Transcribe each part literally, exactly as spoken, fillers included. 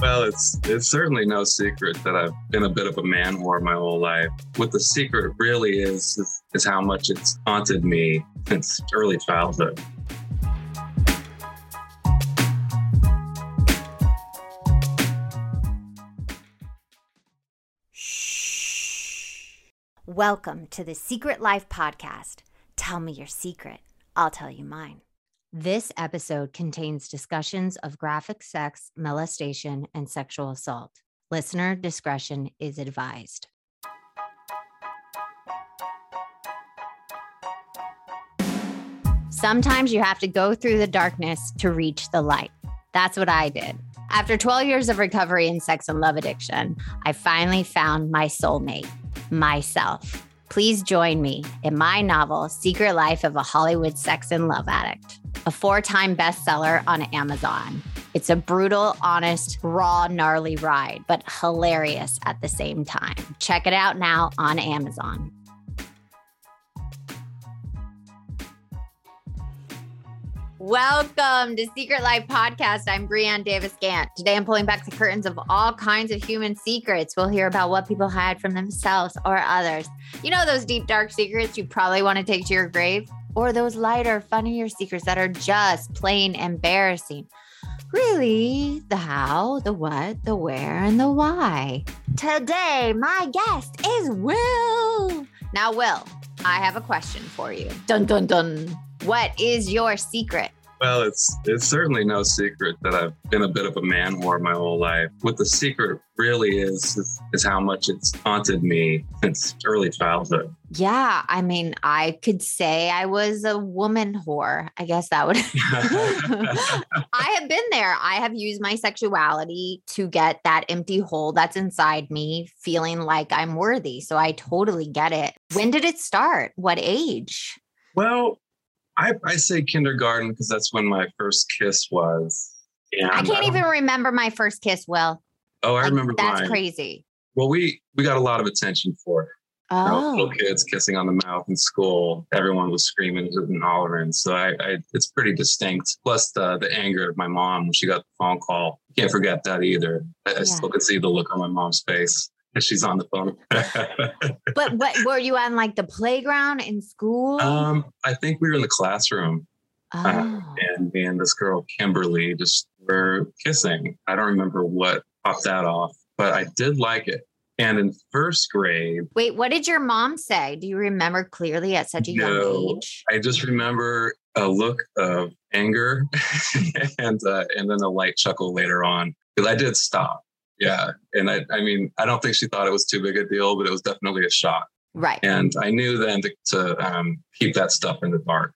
Well, it's it's certainly no secret that I've been a bit of a man whore my whole life. What the secret really is, is, is how much it's haunted me since early childhood. Shh. Welcome to the Secret Life Podcast. Tell me your secret. I'll tell you mine. This episode contains discussions of graphic sex, molestation, and sexual assault. Listener discretion is advised. Sometimes you have to go through the darkness to reach the light. That's what I did. After twelve years of recovery in sex and love addiction, I finally found my soulmate, myself. Please join me in my novel, Secret Life of a Hollywood Sex and Love Addict, a four-time bestseller on Amazon. It's a brutal, honest, raw, gnarly ride, but hilarious at the same time. Check it out now on Amazon. Welcome to Secret Life Podcast. I'm Brianne Davis-Gant. Today I'm pulling back the curtains of all kinds of human secrets. We'll hear about what people hide from themselves or others. You know those deep, dark secrets you probably want to take to your grave? Or those lighter, funnier secrets that are just plain embarrassing. Really, the how, the what, the where, and the why. Today, my guest is Will. Now, Will, I have a question for you. Dun, dun, dun. What is your secret? Well, it's it's certainly no secret that I've been a bit of a man whore my whole life. What the secret really is, is, is how much it's haunted me since early childhood. Yeah, I mean, I could say I was a woman whore. I guess that would. I have been there. I have used my sexuality to get that empty hole that's inside me, feeling like I'm worthy. So I totally get it. When did it start? What age? Well, I, I say kindergarten because that's when my first kiss was. And I can't I even remember my first kiss, Will. Oh, I like, remember That's mine. crazy. Well, we, we got a lot of attention for it. Oh. You know, little kids kissing on the mouth in school. Everyone was screaming and hollering. So I, I it's pretty distinct. Plus the, the anger of my mom when she got the phone call. Can't forget that either. I, yeah. I still could see the look on my mom's face. She's on the phone. But what were you on, like the playground in school? Um, I think we were in the classroom. Oh. Uh, and me and this girl, Kimberly, just were kissing. I don't remember what popped that off, but I did like it. And in first grade. Wait, what did your mom say? Do you remember clearly at such a no, young age? I just remember a look of anger and uh, and then a light chuckle later on because I did stop. Yeah. And I, I mean, I don't think she thought it was too big a deal, but it was definitely a shock. Right. And I knew then to, to um, keep that stuff in the dark.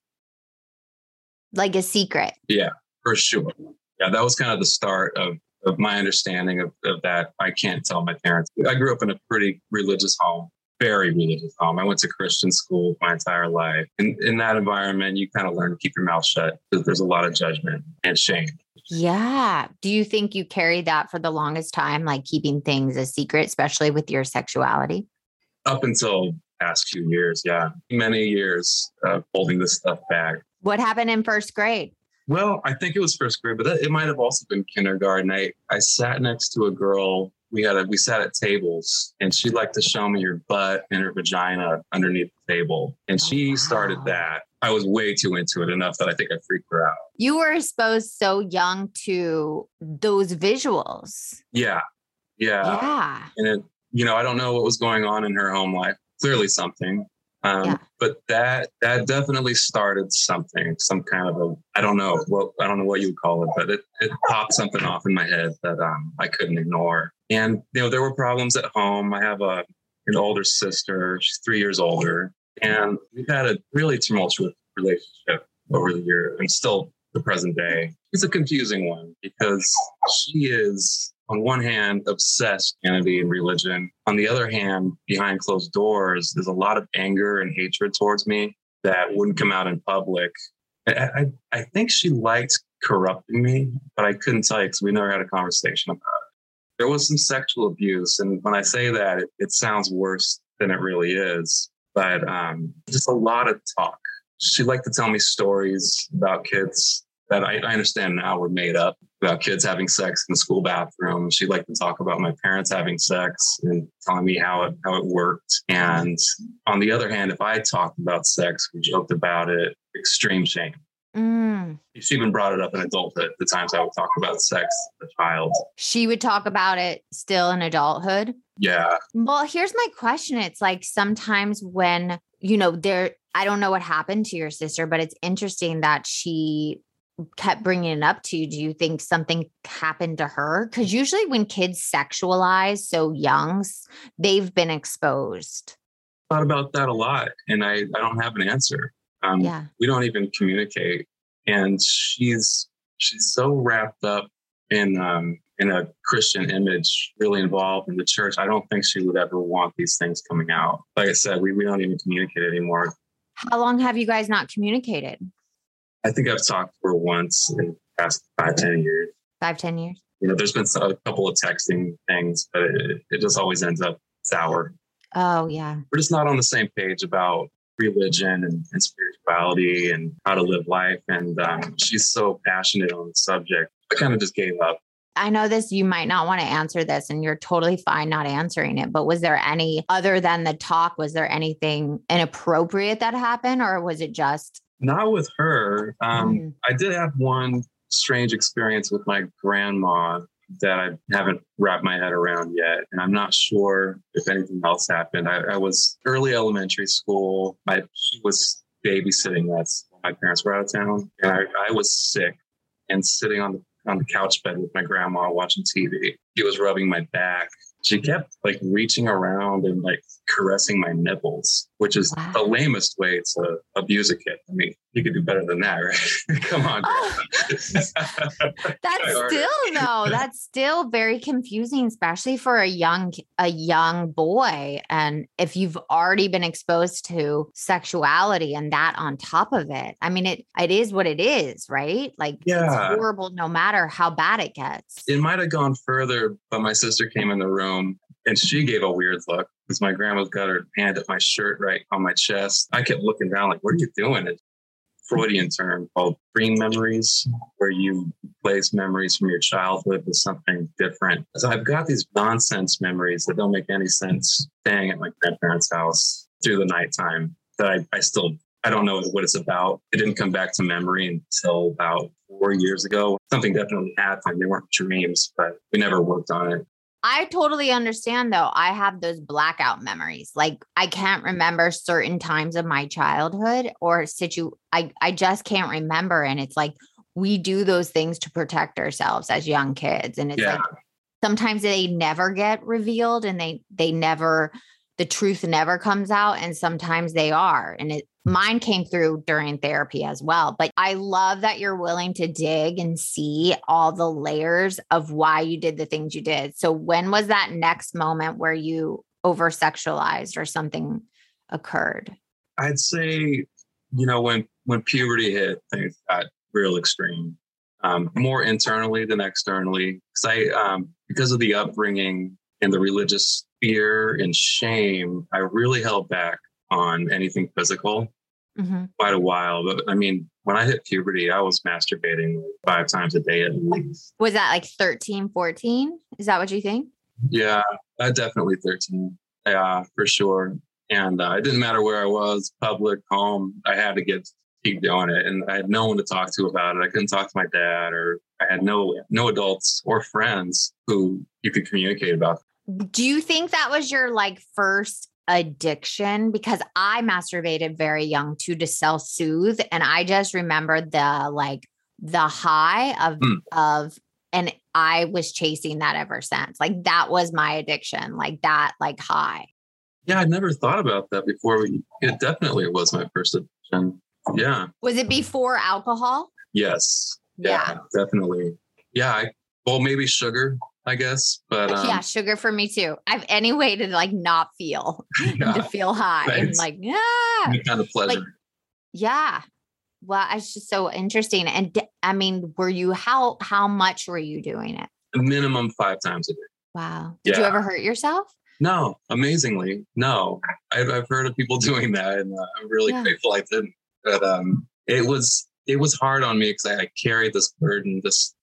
Like a secret. Yeah, for sure. Yeah, that was kind of the start of, of my understanding of, of that. I can't tell my parents. I grew up in a pretty religious home, very religious home. I went to Christian school my entire life. And in that environment, you kind of learn to keep your mouth shut because there's a lot of judgment and shame. Yeah. Do you think you carried that for the longest time, like keeping things a secret, especially with your sexuality? Up until the past few years, yeah. Many years of holding this stuff back. What happened in first grade? Well, I think it was first grade, but it might have also been kindergarten. I, I sat next to a girl. We had a, we sat at tables and she liked to show me her butt and her vagina underneath the table. And she wow. started that. I was way too into it enough that I think I freaked her out. You were exposed so young to those visuals. Yeah. Yeah. Yeah. And it, you know, I don't know what was going on in her home life. Clearly something. Um, yeah. But that that definitely started something, some kind of a, I don't know, well, I don't know what you would call it, but it, it popped something off in my head that um, I couldn't ignore. And, you know, there were problems at home. I have a an older sister. She's three years older. And we've had a really tumultuous relationship over the years and still the present day. It's a confusing one because she is, on one hand, obsessed with Christianity and religion. On the other hand, behind closed doors, there's a lot of anger and hatred towards me that wouldn't come out in public. I, I, I think she liked corrupting me, but I couldn't tell you because we never had a conversation about it. There was some sexual abuse. And when I say that, it, it sounds worse than it really is. But um, just a lot of talk. She liked to tell me stories about kids that I, I understand now were made up. about kids having sex in the school bathroom. She'd like to talk about my parents having sex and telling me how it, how it worked. And on the other hand, if I talked about sex, we joked about it, extreme shame. Mm. She even brought it up in adulthood, the times I would talk about sex as a child. She would talk about it still in adulthood? Yeah. Well, here's my question. It's like sometimes when, you know, there, I don't know what happened to your sister, but it's interesting that she kept bringing it up to you. Do you think something happened to her? Because usually when kids sexualize so young, they've been exposed. Thought about that a lot, and I, I don't have an answer. Um, yeah. We don't even communicate. And she's she's so wrapped up in um, in a Christian image, really involved in the church. I don't think she would ever want these things coming out. Like I said, we, we don't even communicate anymore. How long have you guys not communicated? I think I've talked to her once in the past five, ten years. Five, ten years? You know, there's been a couple of texting things, but it, it just always ends up sour. Oh, yeah. We're just not on the same page about religion and, and spirituality and how to live life. And um, she's so passionate on the subject. I kind of just gave up. I know this, you might not want to answer this and you're totally fine not answering it, but was there any, other than the talk, was there anything inappropriate that happened or was it just? Not with her. Um, mm. I did have one strange experience with my grandma that I haven't wrapped my head around yet. And I'm not sure if anything else happened. I, I was early elementary school. I she was babysitting us. My parents were out of town and I, I was sick and sitting on the on the couch bed with my grandma watching T V. She was rubbing my back. She kept like reaching around and like caressing my nipples, which is wow. the lamest way to abuse a kid. I mean, you could do better than that, right? Come on. Oh, that's still no, that's still very confusing, especially for a young, a young boy. And if you've already been exposed to sexuality and that on top of it, I mean, it, it is what it is, right? Like yeah. it's horrible no matter how bad it gets. It might've gone further, but my sister came in the room and she gave a weird look because my grandma's got her hand at my shirt right on my chest. I kept looking down like, what are you doing? It's a Freudian term called dream memories, where you replace memories from your childhood with something different. So I've got these nonsense memories that don't make any sense staying at my grandparents' house through the nighttime that I, I still, I don't know what it's about. It didn't come back to memory until about four years ago. Something definitely happened. They weren't dreams, but we never worked on it. I totally understand though. I have those blackout memories. Like I can't remember certain times of my childhood or situ. I, I just can't remember. And it's like, we do those things to protect ourselves as young kids. And it's yeah. like, sometimes they never get revealed and they, they never, the truth never comes out. And sometimes they are. And it, mine came through during therapy as well. But I love that you're willing to dig and see all the layers of why you did the things you did. So when was that next moment where you over sexualized or something occurred? I'd say, you know, when, when puberty hit, things got real extreme, um, more internally than externally. Because I, um, because of the upbringing and the religious fear and shame, I really held back on anything physical mm-hmm. quite a while. But I mean, when I hit puberty, I was masturbating five times a day at least. Was that like thirteen, fourteen? Is that what you think? Yeah, I definitely thirteen. Yeah, for sure. And uh, it didn't matter where I was, public, home, I had to get keep doing it. And I had no one to talk to about it. I couldn't talk to my dad, or I had no no adults or friends who you could communicate about. Do you think that was your like first addiction? Because I masturbated very young too to self-soothe. And I just remember the like the high of mm. of and I was chasing that ever since. Like that was my addiction, like that, like high. Yeah, I'd never thought about that before. It definitely was my first addiction. Yeah. Was it before alcohol? Yes. Yeah, yeah. Definitely. Yeah. I, well, maybe sugar, I guess, but um, yeah, sugar for me too. I've any way to like not feel yeah, to feel high right. and like, yeah, any kind of pleasure. Like, yeah. Well, it's just so interesting. And I mean, were you, how, how much were you doing it? A minimum five times a day. Wow. Did yeah. you ever hurt yourself? No, amazingly. No, I've, I've heard of people doing that and uh, I'm really yeah. grateful I didn't, but um, it was, it was hard on me because I, I carried this burden, this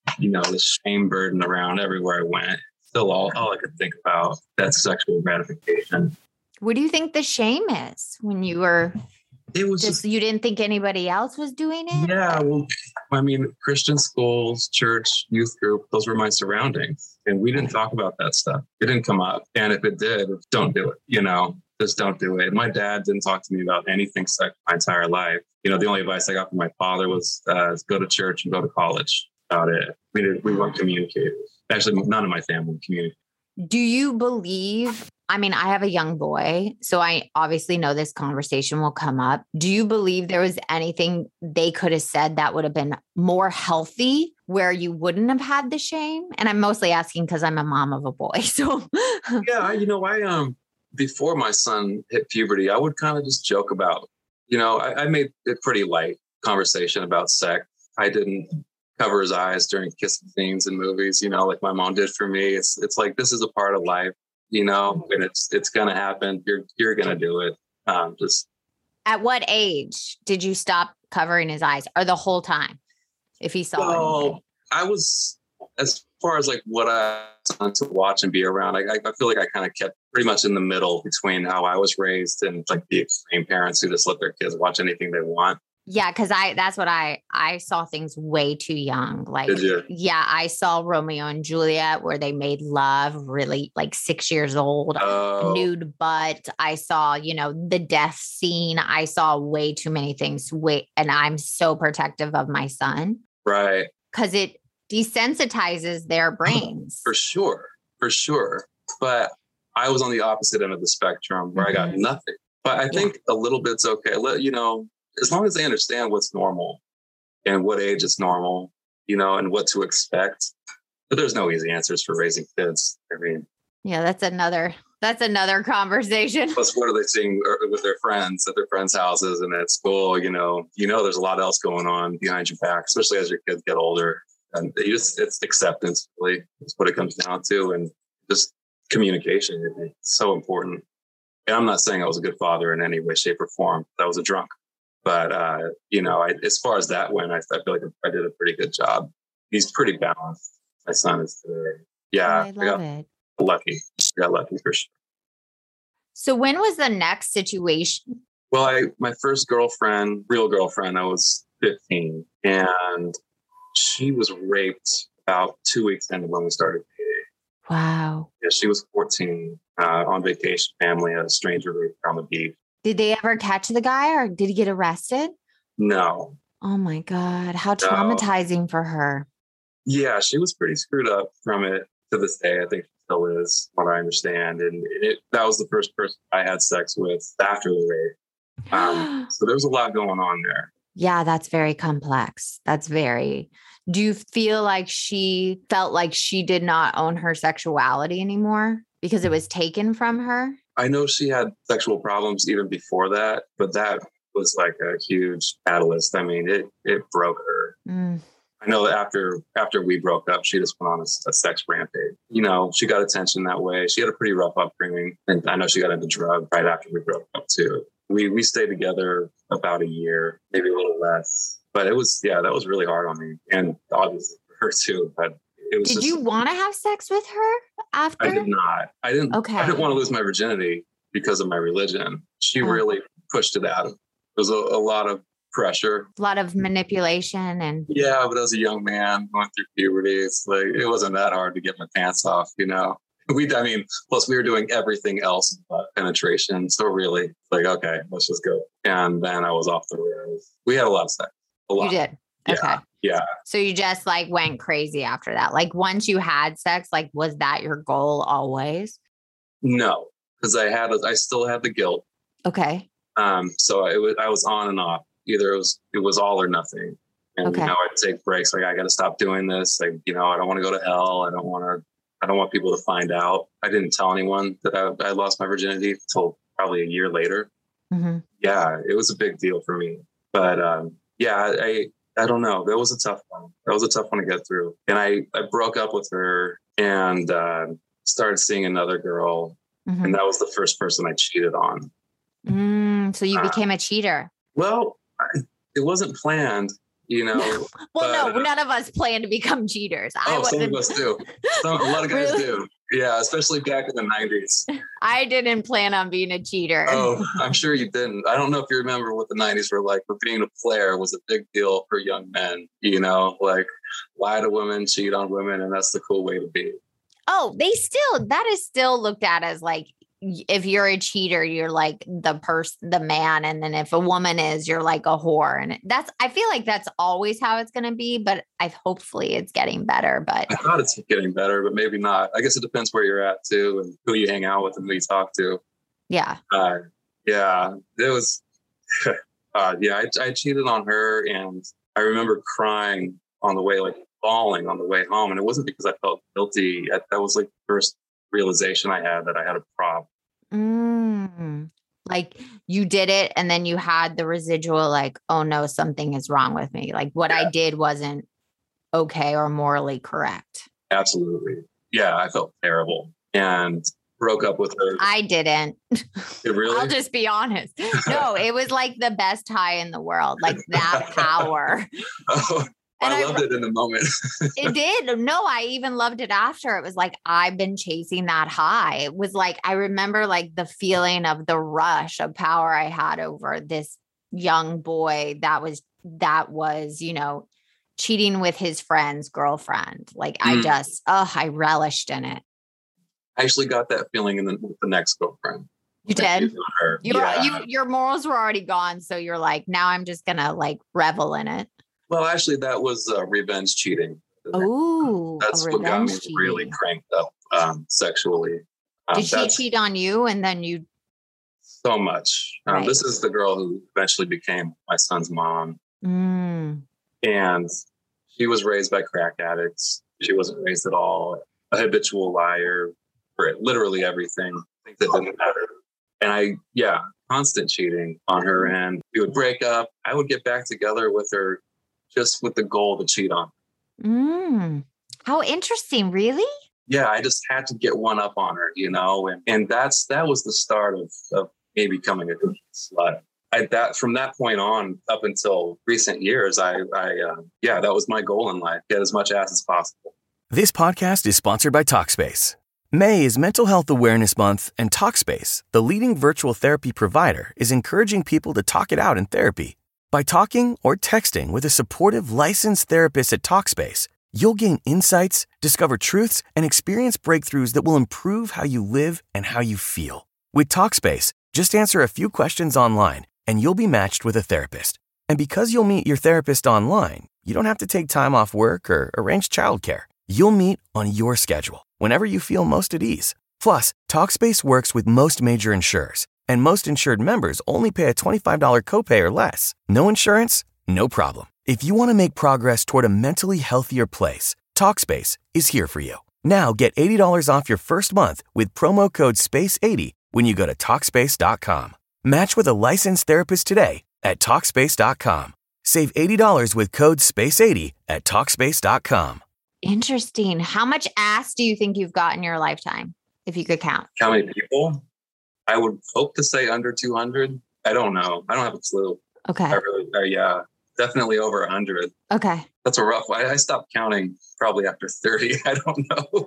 you know, the shame burden around everywhere I went. Still all, all I could think about, that sexual gratification. What do you think the shame is when you were It was just, just, you didn't think anybody else was doing it? yeah. Well, I mean, Christian schools, church, youth group, those were my surroundings. And we didn't talk about that stuff. It didn't come up. And if it did, don't do it, you know, just don't do it. My dad didn't talk to me about anything sex my entire life. You know, the only advice I got from my father was uh, go to church and go to college. About it. We did, we weren't communicators. Actually, none of my family communicated. Do you believe, I mean, I have a young boy, so I obviously know this conversation will come up. Do you believe there was anything they could have said that would have been more healthy where you wouldn't have had the shame? And I'm mostly asking because I'm a mom of a boy. So yeah, you know, I um before my son hit puberty, I would kind of just joke about, you know, I, I made it pretty light conversation about sex. I didn't cover his eyes during kissing scenes in movies, you know, like my mom did for me. It's it's like, this is a part of life, you know, and it's it's gonna happen. You're you're gonna do it. Um, just at what age did you stop covering his eyes, or the whole time? If he saw well, anything? I was, as far as like what I wanted to watch and be around, I, I feel like I kind of kept pretty much in the middle between how I was raised and like the extreme parents who just let their kids watch anything they want. Yeah, because I that's what I I saw things way too young. Like, Did you? Yeah, I saw Romeo and Juliet where they made love really like six years old, Oh. nude butt. I saw, you know, the death scene. I saw way too many things. Wait, and I'm so protective of my son. Right. Because it desensitizes their brains. For sure. For sure. But I was on the opposite end of the spectrum where mm-hmm. I got nothing. But I think yeah. a little bit's okay. Let you know. As long as they understand what's normal and what age is normal, you know, and what to expect. But there's no easy answers for raising kids. I mean, yeah, that's another, that's another conversation. Plus, what are they seeing with their friends at their friends' houses and at school? You know, you know, there's a lot else going on behind your back, especially as your kids get older. And you just, it's acceptance, really. It's what it comes down to. And just communication. It's so important. And I'm not saying I was a good father in any way, shape, or form. I was a drunk. But, uh, you know, I, as far as that went, I, I feel like I did a pretty good job. He's pretty balanced. My son is today. Yeah. I love I got it. Lucky. I got lucky for sure. So when was the next situation? Well, I, my first girlfriend, real girlfriend, I was fifteen. And she was raped about two weeks into when we started dating. Wow. Yeah, she was fourteen, uh, on vacation, family, a stranger raped her on the beach. Did they ever catch the guy, or did he get arrested? No. Oh my God. How traumatizing no. for her. Yeah, she was pretty screwed up from it to this day. I think she still is, from what I understand. And it, that was the first person I had sex with after the rape. Um, so there was a lot going on there. Yeah, that's very complex. That's very, do you feel like she felt like she did not own her sexuality anymore because it was taken from her? I know she had sexual problems even before that, but that was like a huge catalyst. I mean, it it broke her. Mm. I know that after after we broke up, she just went on a, a sex rampage. You know, she got attention that way. She had a pretty rough upbringing, and I know she got into drugs right after we broke up too. We we stayed together about a year, maybe a little less. But it was, yeah, that was really hard on me, and obviously for her too. But it was. Did just, you want to have sex with her after? I did not. I didn't. Okay. I didn't want to lose my virginity because of my religion. She oh. really pushed it out. There was a, a lot of pressure, a lot of manipulation, and yeah. But as a young man going through puberty, it's like it wasn't that hard to get my pants off, you know. We, I mean, plus we were doing everything else but penetration. So really, like, okay, let's just go. And then I was off the rails. We had a lot of sex. A lot. You did. Yeah, okay. Yeah. So you just like went crazy after that. Like once you had sex, like was that your goal always? No, because I had, I still had the guilt. Okay. Um. So it was, I was on and off. Either it was, it was all or nothing. And okay. you know, I'd take breaks. Like I got to stop doing this. Like, you know, I don't want to go to hell. I don't want to. I don't want people to find out. I didn't tell anyone that I, I lost my virginity until probably a year later. Mm-hmm. Yeah, it was a big deal for me. But um, yeah, I I don't know. That was a tough one. That was a tough one to get through. And I, I broke up with her and uh, started seeing another girl. Mm-hmm. And that was the first person I cheated on. Mm, so you uh, became a cheater. Well, I, it wasn't planned. you know. well, but, no, none of us plan to become cheaters. I oh, wasn't... some of us do. Some, a lot of guys really? do. Yeah, especially back in the nineties. I didn't plan on being a cheater. Oh, I'm sure you didn't. I don't know if you remember what the nineties were like, but being a player was a big deal for young men, you know, like lie to women, cheat on women, and that's the cool way to be. Oh, they still, that is still looked at as like, if you're a cheater, you're like the person, the man. And then if a woman is, you're like a whore. And that's, I feel like that's always how it's going to be, but I hopefully it's getting better, but I thought it's getting better, but maybe not. I guess it depends where you're at too, and who you hang out with and who you talk to. Yeah. Uh, yeah, it was, uh, yeah, I, I cheated on her, and I remember crying on the way, like bawling on the way home. And it wasn't because I felt guilty. I, that was like the first realization I had that I had a problem. Mm, like you did it, and then you had the residual, like, oh no, something is wrong with me. Like what yeah. I did wasn't okay or morally correct. Absolutely. Yeah, I felt terrible and broke up with her. I didn't. It really? I'll just be honest. No, it was like the best high in the world, like that power. Oh. And I loved I, it in the moment. It did. No, I even loved it after. It was like, I've been chasing that high. It was like, I remember like the feeling of the rush of power I had over this young boy that was, that was, you know, cheating with his friend's girlfriend. Like mm. I just, oh, I relished in it. I actually got that feeling in the, with the next girlfriend. You did? You yeah. you, your morals were already gone. So you're like, now I'm just going to like revel in it. Well, actually, that was uh, revenge cheating. Oh, that's what got me cheating. Really cranked up um, sexually. Um, Did she cheat on you, and then you? So much. Um, right. This is the girl who eventually became my son's mom, mm. and she was raised by crack addicts. She wasn't raised at all. A habitual liar for literally everything. Things that didn't matter. And I, yeah, constant cheating on her end. We would break up. I would get back together with her, just with the goal to cheat on. Mm, how interesting. Really? Yeah. I just had to get one up on her, you know, and, and that's, that was the start of, of me becoming a good slut. I, that from that point on up until recent years, I, I, uh, yeah, that was my goal in life. Get as much ass as possible. This podcast is sponsored by Talkspace. May is Mental Health Awareness Month, and Talkspace, the leading virtual therapy provider, is encouraging people to talk it out in therapy. By talking or texting with a supportive licensed therapist at Talkspace, you'll gain insights, discover truths, and experience breakthroughs that will improve how you live and how you feel. With Talkspace, just answer a few questions online, and you'll be matched with a therapist. And because you'll meet your therapist online, you don't have to take time off work or arrange childcare. You'll meet on your schedule, whenever you feel most at ease. Plus, Talkspace works with most major insurers, and most insured members only pay a twenty-five dollars copay or less. No insurance? No problem. If you want to make progress toward a mentally healthier place, Talkspace is here for you. Now get eighty dollars off your first month with promo code space eighty when you go to Talkspace dot com. Match with a licensed therapist today at Talkspace dot com. Save eighty dollars with code space eighty at Talkspace dot com. Interesting. How much ass do you think you've got in your lifetime, if you could count? How many people? I would hope to say under two hundred. I don't know. I don't have a clue. Okay. I really, uh, yeah, definitely over one hundred. Okay. That's a rough one. I, I stopped counting probably after thirty. I don't know.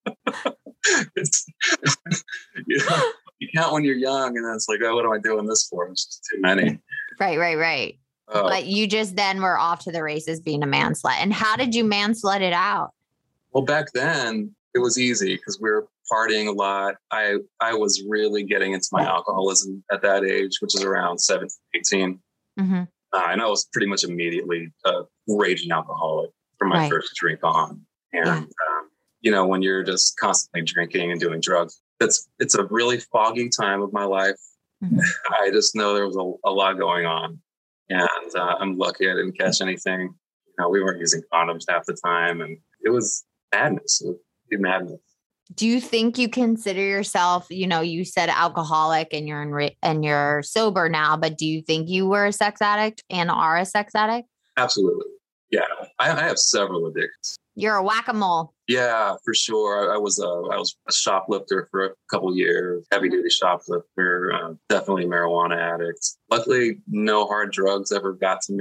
it's, you know, you count when you're young, and then it's like, oh, what am I doing this for? It's just too many. Right, right, right. Oh. But you just then were off to the races being a man slut. And how did you man slut it out? Well, back then it was easy because we were partying a lot. I, I was really getting into my alcoholism at that age, which is around seventeen, eighteen. Mm-hmm. Uh, and I was pretty much immediately a raging alcoholic from my right. first drink on. And, yeah. um, you know, when you're just constantly drinking and doing drugs, it's, it's a really foggy time of my life. Mm-hmm. I just know there was a, a lot going on. And uh, I'm lucky I didn't catch anything. You know, we weren't using condoms half the time. And it was madness. It was madness. Do you think you consider yourself, you know, you said alcoholic and you're in re- and you're sober now, but do you think you were a sex addict and are a sex addict? Absolutely. Yeah. I, I have several addictions. You're a whack-a-mole. Yeah, for sure. I, I was a, I was a shoplifter for a couple of years, heavy duty shoplifter, uh, definitely marijuana addict. Luckily, no hard drugs ever got to me.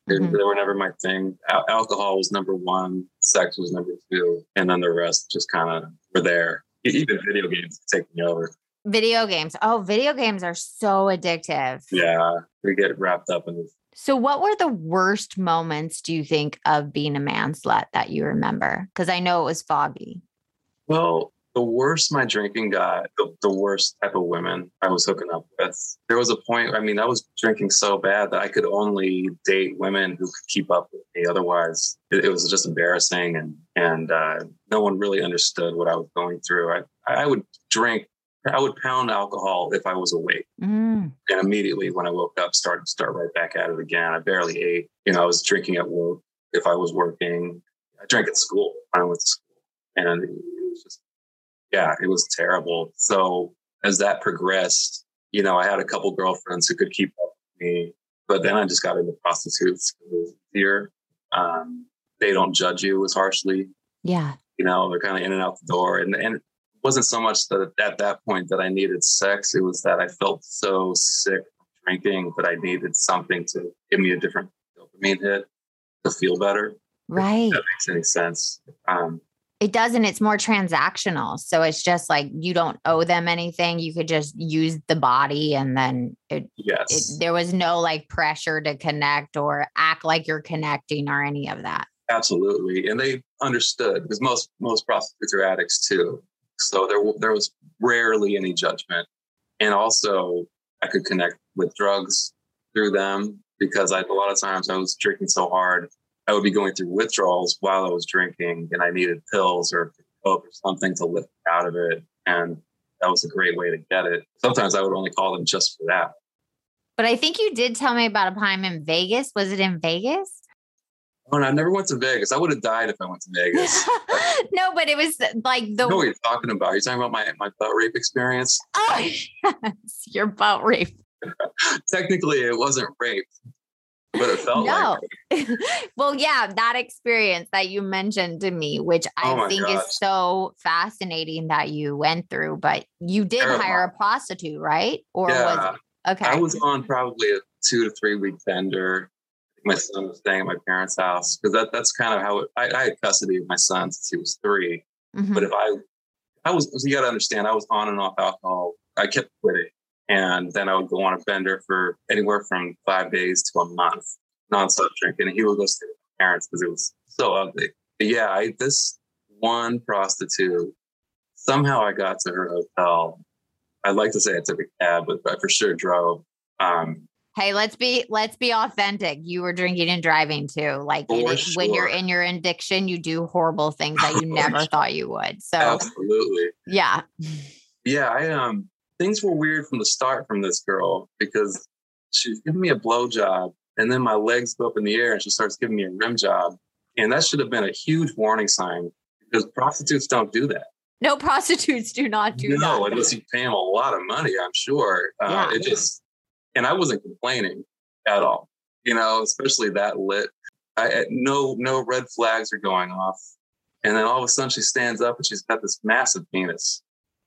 Mm-hmm. They, they were never my thing. Al- alcohol was number one. Sex was number two. And then the rest just kind of were there. Even video games take me over. Video games. Oh, video games are so addictive. Yeah. We get wrapped up in this. So what were the worst moments, do you think, of being a man slut that you remember? Because I know it was foggy. Well, the worse my drinking got, the, the worst type of women I was hooking up with. There was a point, I mean, I was drinking so bad that I could only date women who could keep up with me. Otherwise, it, it was just embarrassing. And and uh, no one really understood what I was going through. I, I would drink, I would pound alcohol if I was awake. Mm. And immediately when I woke up, started start right back at it again. I barely ate. You know, I was drinking at work if I was working. I drank at school when I went to school. And it was just, yeah, it was terrible. So as that progressed, you know, I had a couple girlfriends who could keep up with me, but then I just got into prostitutes. It was easier. Um, they don't judge you as harshly. Yeah. You know, they're kind of in and out the door. And, and it wasn't so much that at that point that I needed sex. It was that I felt so sick of drinking that I needed something to give me a different dopamine hit to feel better. Right. If that makes any sense. Um, It doesn't. It's more transactional. So it's just like you don't owe them anything. You could just use the body and then it, yes. it, there was no like pressure to connect or act like you're connecting or any of that. Absolutely. And they understood because most most prostitutes are addicts too. So there there was rarely any judgment. And also I could connect with drugs through them because I, a lot of times I was drinking so hard. I would be going through withdrawals while I was drinking and I needed pills or coke or something to lift me out of it. And that was a great way to get it. Sometimes I would only call them just for that. But I think you did tell me about a time in Vegas. Was it in Vegas? Oh, and I never went to Vegas. I would have died if I went to Vegas. No, but it was like the... I know what you're talking about. You're talking about my, my butt rape experience? Oh, yes. Your butt rape. Technically, it wasn't rape. But it felt no. like Well, yeah, that experience that you mentioned to me, which I oh think gosh. is so fascinating that you went through, but you did Terrible. hire a prostitute, right? Or yeah. was it? Okay. I was on probably a two to three week bender. My son was staying at my parents' house because that, that's kind of how it, I, I had custody of my son since he was three. Mm-hmm. But if I, I was, you got to understand, I was on and off alcohol. I kept quitting. And then I would go on a bender for anywhere from five days to a month, nonstop drinking. And he would go stay with my parents because it was so ugly. But yeah, I, this one prostitute, somehow I got to her hotel. I'd like to say I took a cab, but I for sure drove. Um, hey, let's be let's be authentic. You were drinking and driving too. Like it, sure. When you're in your addiction, you do horrible things that you never thought you would. So absolutely, yeah, yeah. I um. Things were weird from the start from this girl because she was giving me a blowjob and then my legs go up in the air and she starts giving me a rim job. And that should have been a huge warning sign because prostitutes don't do that. No, prostitutes do not do no, that. No, unless you pay them a lot of money, I'm sure. Uh, yeah. It just, and I wasn't complaining at all, you know, especially that lit. I, no, no red flags are going off. And then all of a sudden she stands up and she's got this massive penis.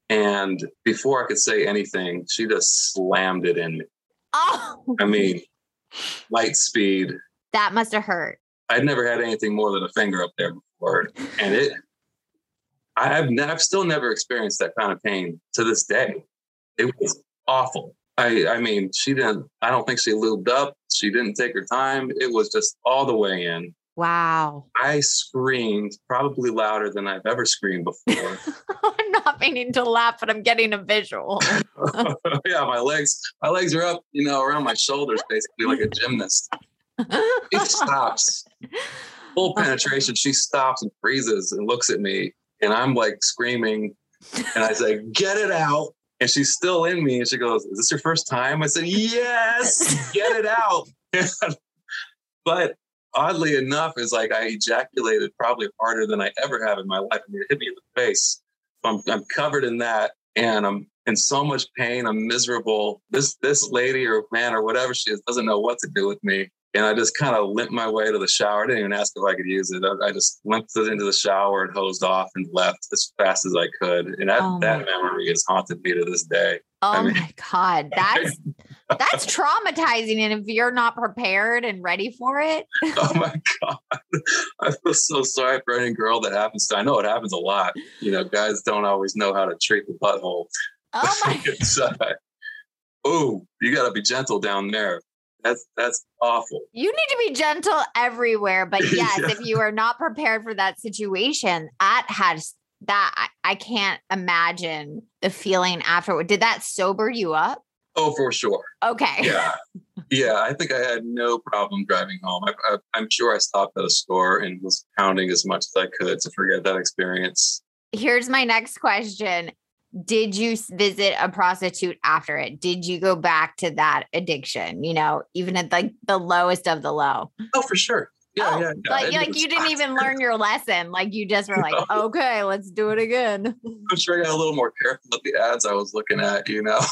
And before I could say anything, she just slammed it in me. Oh, I mean, light speed. That must have hurt. I'd never had anything more than a finger up there before. And it, I've, ne- I've still never experienced that kind of pain to this day. It was awful. I, I mean, she didn't, I don't think she lubed up. She didn't take her time. It was just all the way in. Wow. I screamed probably louder than I've ever screamed before. I'm not meaning to laugh, but I'm getting a visual. Yeah, my legs, my legs are up, you know, around my shoulders, basically like a gymnast. She stops. Full penetration. She stops and freezes and looks at me. And I'm like screaming. And I say, get it out. And she's still in me. And she goes, is this your first time? I said, yes, get it out. But oddly enough, is like I ejaculated probably harder than I ever have in my life. I mean, it hit me in the face. I'm, I'm covered in that, and I'm in so much pain. I'm miserable. This this lady or man or whatever she is doesn't know what to do with me. And I just kind of limped my way to the shower. I didn't even ask if I could use it. I, I just limped it into the shower and hosed off and left as fast as I could. And that, Oh that my- memory has haunted me to this day. Oh I mean- my God. That's that's traumatizing. And if you're not prepared and ready for it. Oh my God. I feel so sorry for any girl that happens to. I know it happens a lot. You know, guys don't always know how to treat the butthole. Oh my It's, uh, oh, you got to be gentle down there. That's that's awful. You need to be gentle everywhere. But yes, Yeah. if you are not prepared for that situation, that has that I, I can't imagine the feeling afterward. Did that sober you up? Oh, for sure. Okay. Yeah. Yeah. I think I had no problem driving home. I, I, I'm sure I stopped at a store and was pounding as much as I could to forget that experience. Here's my next question. Did you s- visit a prostitute after it? Did you go back to that addiction, you know, even at like the lowest of the low? Oh, for sure. Yeah. oh, yeah, yeah. like, I like knew you it didn't was- even learn your lesson. Like you just were like, No. okay, let's do it again. I'm sure I got a little more careful with the ads I was looking at, you know.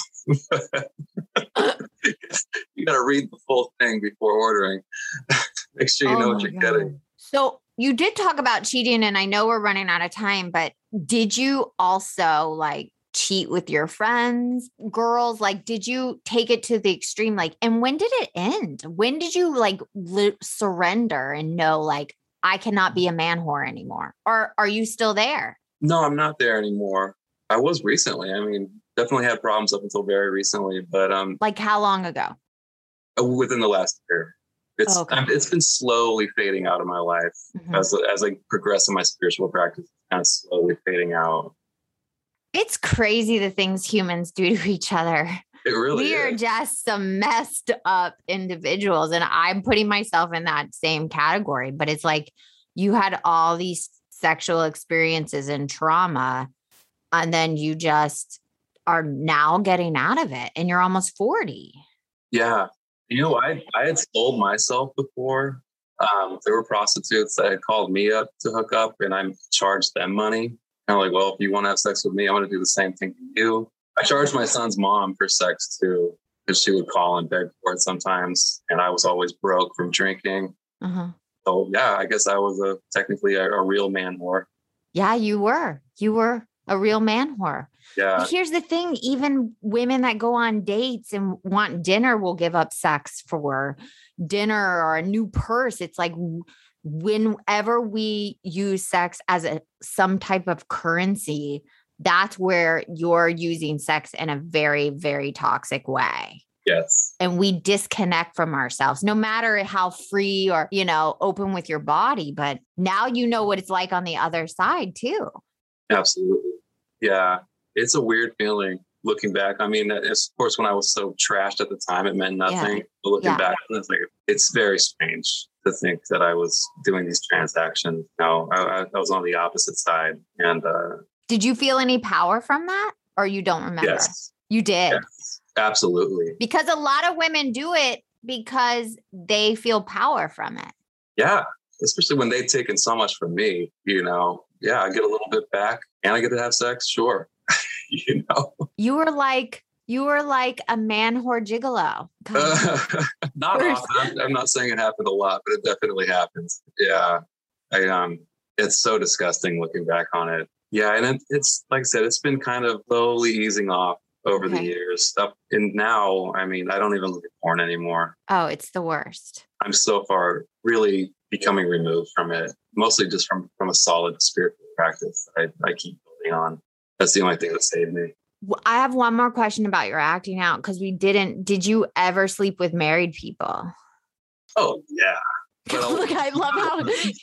You got to read the full thing before ordering. Make sure you know Oh what my you're God. getting. So you did talk about cheating, and I know we're running out of time, but did you also like cheat with your friends, girls? Like, did you take it to the extreme? Like, and when did it end? When did you like li- surrender and know, like, I cannot be a man whore anymore? Or are you still there? No, I'm not there anymore. I was recently. I mean, definitely had problems up until very recently, but um, Like, how long ago? within the last year, it's Oh, okay. um, it's been slowly fading out of my life Mhm. as as I progress in my spiritual practice. It's kind of slowly fading out. It's crazy the things humans do to each other. It really We are is. just some messed up individuals. And I'm putting myself in that same category. But it's like you had all these sexual experiences and trauma, and then you just are now getting out of it and you're almost forty. Yeah. You know, I, I had sold myself before. Um, there were prostitutes that had called me up to hook up, and I charged them money. Kind of like, well, if you want to have sex with me, I'm going to do the same thing to you. I charged my son's mom for sex too, because she would call and beg for it sometimes. And I was always broke from drinking. Uh-huh. So yeah, I guess I was a technically a, a real man whore. Yeah, you were. You were a real man whore. Yeah. But here's the thing, even women that go on dates and want dinner will give up sex for dinner or a new purse. It's like whenever we use sex as a some type of currency, that's where you're using sex in a very, very toxic way. Yes. And we disconnect from ourselves, no matter how free or, you know, open with your body. But now you know what it's like on the other side too. Absolutely. Yeah. It's a weird feeling looking back. I mean, it's, of course, when I was so trashed at the time, it meant nothing. Yeah. But looking Yeah. back, it's like, it's very strange to think that I was doing these transactions. No, I, I was on the opposite side. And uh, Did you feel any power from that, or you don't remember? yes, You did. yes, absolutely. Because a lot of women do it because they feel power from it. Yeah. Especially when they've taken so much from me, you know, yeah, I get a little bit back and I get to have sex. Sure. You know, You were like, you were like a man whore gigolo. God. uh, not often. I'm, I'm not saying it happened a lot, but it definitely happens. Yeah. I, um, it's so disgusting looking back on it. Yeah. And it, it's like I said, it's been kind of slowly easing off over the Okay. years. Up and now, I mean, I don't even look at porn anymore. Oh, it's the worst. I'm so far really becoming removed from it, mostly just from, from a solid spiritual practice that I, I keep building on. That's the only thing that saved me. W- I have one more question about your acting out because we didn't. Did you ever sleep with married people? Oh, yeah. But I'll- Look, I love how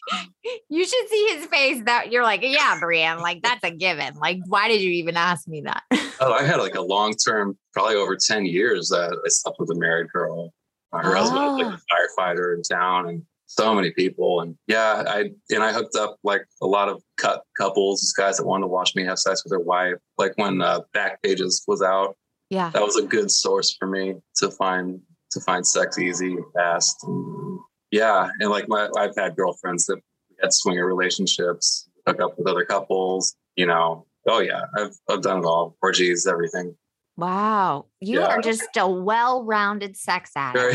you should see his face. That you're like, yeah, Brienne, like that's a given. Like, why did you even ask me that? Oh, I had like a long term, probably over ten years that I slept with a married girl. Her husband was like a firefighter in town and so many people. And yeah, I and I hooked up like a lot of cut couples, guys that wanted to watch me have sex with their wife. Like when uh, Backpages was out, Yeah. that was a good source for me to find to find sex easy, fast. And yeah, and like my I've had girlfriends that had swinger relationships, hook up with other couples, you know. Oh yeah, I've I've done it all. Orgies, everything. Wow. You Yeah. are just a well-rounded sex addict. Very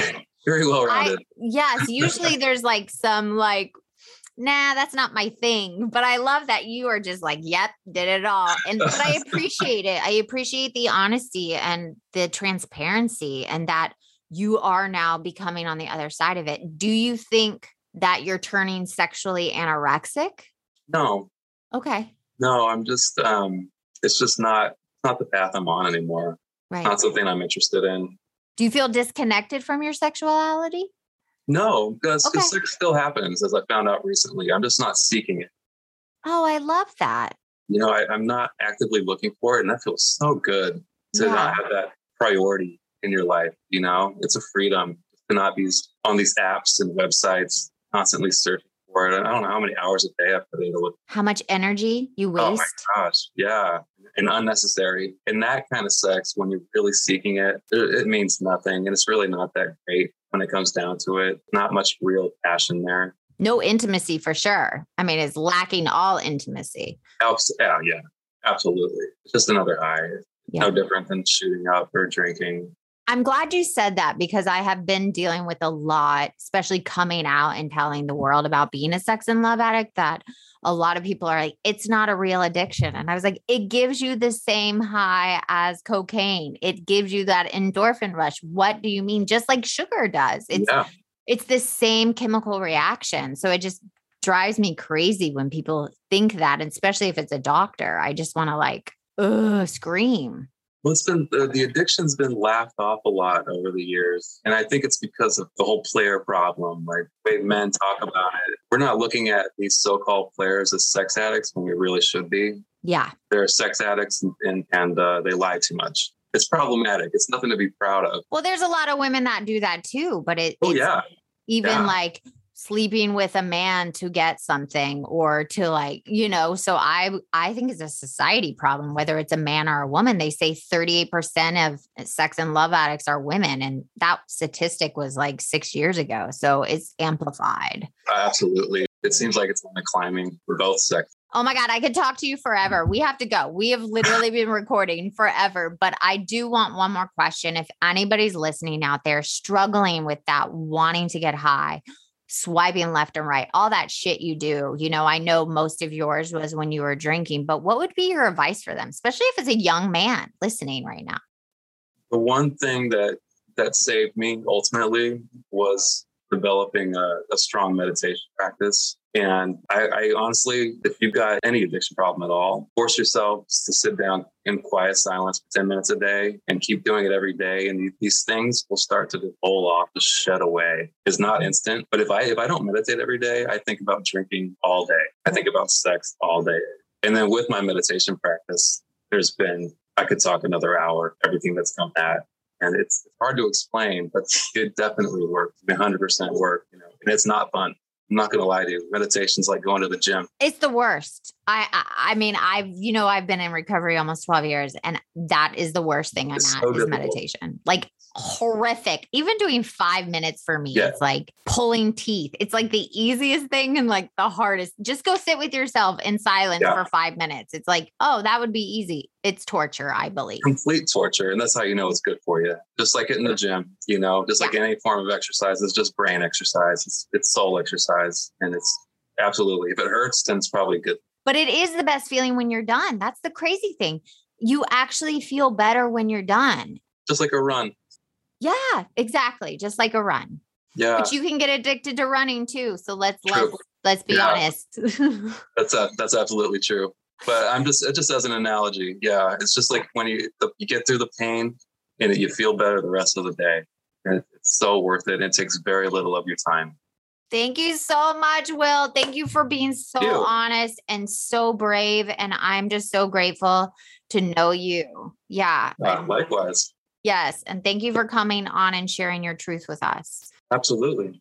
very well rounded. Yes. Usually there's like some like, nah, that's not my thing. But I love that you are just like, yep, did it all. And but I appreciate it. I appreciate the honesty and the transparency and that you are now becoming on the other side of it. Do you think that you're turning sexually anorexic? No. Okay. No, I'm just, um, it's just not, it's not the path I'm on anymore. Right. Not something I'm interested in. Do you feel disconnected from your sexuality? No, because okay. sex still happens, as I found out recently. I'm just not seeking it. Oh, I love that. You know, I, I'm not actively looking for it. And that feels so good to yeah. not have that priority in your life. You know, it's a freedom to not be on these apps and websites constantly searching for it. I don't know how many hours a day I put into it. How much energy you waste. Oh my gosh. Yeah. And unnecessary. And that kind of sex, when you're really seeking it, it, it means nothing. And it's really not that great when it comes down to it. Not much real passion there. No intimacy for sure. I mean, it's lacking all intimacy. Yeah, yeah, absolutely. It's just another high. Yeah. No different than shooting up or drinking. I'm glad you said that because I have been dealing with a lot, especially coming out and telling the world about being a sex and love addict, that a lot of people are like, it's not a real addiction. And I was like, it gives you the same high as cocaine. It gives you that endorphin rush. What do you mean? Just like sugar does. It's, yeah. it's the same chemical reaction. So it just drives me crazy when people think that, and especially if it's a doctor. I just want to like, ugh, scream. Well, it's been, the, the addiction's been laughed off a lot over the years. And I think it's because of the whole player problem, like the way men talk about it. We're not looking at these so-called players as sex addicts when we really should be. Yeah. They're sex addicts and, and, and uh, they lie too much. It's problematic. It's nothing to be proud of. Well, there's a lot of women that do that too, but it, oh, it's yeah. even yeah. like sleeping with a man to get something or to like, you know, so I, I think it's a society problem, whether it's a man or a woman. They say thirty-eight percent of sex and love addicts are women. And that statistic was like six years ago. So it's amplified. Absolutely. It seems like it's only climbing for both sexes. Oh my God, I could talk to you forever. We have to go. We have literally been recording forever, but I do want one more question. If anybody's listening out there struggling with that, wanting to get high, swiping left and right, all that shit you do, you know, I know most of yours was when you were drinking, but what would be your advice for them, especially if it's a young man listening right now? The one thing that, that saved me ultimately was developing a, a strong meditation practice. And I, I honestly, if you've got any addiction problem at all, force yourself to sit down in quiet silence for ten minutes a day and keep doing it every day. And these things will start to roll off, to shed away. It's not instant. But if I if I don't meditate every day, I think about drinking all day. I think about sex all day. And then with my meditation practice, there's been, I could talk another hour, everything that's come at. And it's, it's hard to explain, but it definitely works. one hundred percent work, you know, and it's not fun. I'm not going to lie to you. Meditation's like going to the gym. It's the worst. I, I, I mean, I've, you know, I've been in recovery almost twelve years, and that is the worst thing I'm it's at so is difficult. meditation. Like horrific. Even doing five minutes for me, yeah. it's like pulling teeth. It's like the easiest thing and like the hardest. Just go sit with yourself in silence yeah. for five minutes. It's like, oh, that would be easy. It's torture, I believe. Complete torture. And that's how you know it's good for you. Just like it in the gym, you know, just yeah. like any form of exercise, it's just brain exercise. It's, it's soul exercise. And it's absolutely, if it hurts, then it's probably good. But it is the best feeling when you're done. That's the crazy thing. You actually feel better when you're done. Just like a run. Yeah, exactly. Just like a run. Yeah. But you can get addicted to running too. So let's true. let's let's be yeah. honest. that's a, that's absolutely true. But I'm just just as an analogy. Yeah, it's just like when you the, you get through the pain and you feel better the rest of the day. And it's so worth it. It takes very little of your time. Thank you so much, Will. Thank you for being so honest and so brave. And I'm just so grateful to know you. Yeah. Uh, likewise. Yes. And thank you for coming on and sharing your truth with us. Absolutely.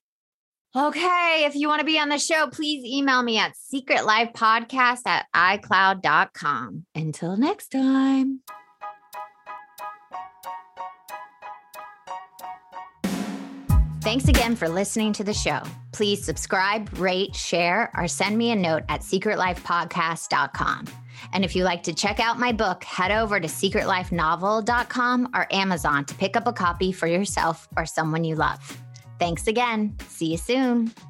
Okay. If you want to be on the show, please email me at secretlifepodcast at icloud dot com. Until next time. Thanks again for listening to the show. Please subscribe, rate, share, or send me a note at secret life podcast dot com. And if you'd like to check out my book, head over to secret life novel dot com or Amazon to pick up a copy for yourself or someone you love. Thanks again. See you soon.